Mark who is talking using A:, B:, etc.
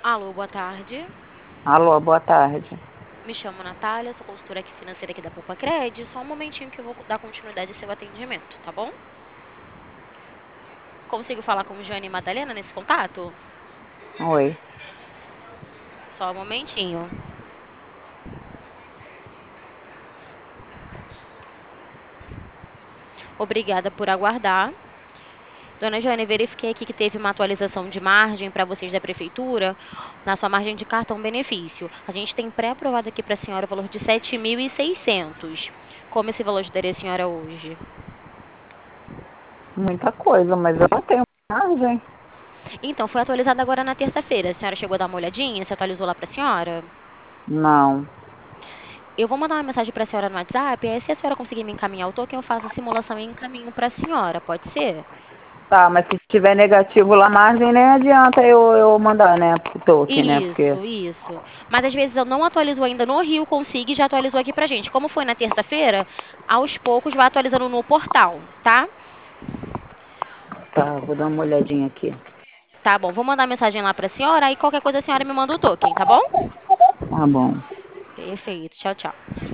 A: Alô, boa tarde.
B: Alô, boa tarde.
A: Me chamo Natália, sou consultora financeira aqui da Poupa Cred. Só um momentinho que eu vou dar continuidade ao seu atendimento, tá bom? Consigo falar com Jane Madalena nesse contato?
B: Oi.
A: Só um momentinho. Obrigada por aguardar. Dona Jane, verifiquei aqui que teve uma atualização de margem para vocês da prefeitura na sua margem de cartão benefício. A gente tem pré-aprovado aqui para a senhora o valor de 7.600. Como esse valor ajudaria a senhora hoje?
B: Muita coisa, mas eu não tenho margem.
A: Então, foi atualizado agora na terça-feira. A senhora chegou a dar uma olhadinha? Se atualizou lá para a senhora?
B: Não.
A: Eu vou mandar uma mensagem para a senhora no WhatsApp. Aí, se a senhora conseguir me encaminhar o token, eu faço a simulação e encaminho para a senhora. Pode ser?
B: Tá, mas se tiver negativo lá, margem nem adianta eu mandar, né? Pro toque, né? Porque.
A: Isso. Mas às vezes eu não atualizo ainda no Rio, consigo e já atualizou aqui pra gente. Como foi na terça-feira, aos poucos vai atualizando no portal, tá?
B: Tá, vou dar uma olhadinha aqui.
A: Tá bom, vou mandar mensagem lá pra senhora, aí qualquer coisa a senhora me manda o token, tá bom?
B: Tá bom.
A: Perfeito. Tchau, tchau.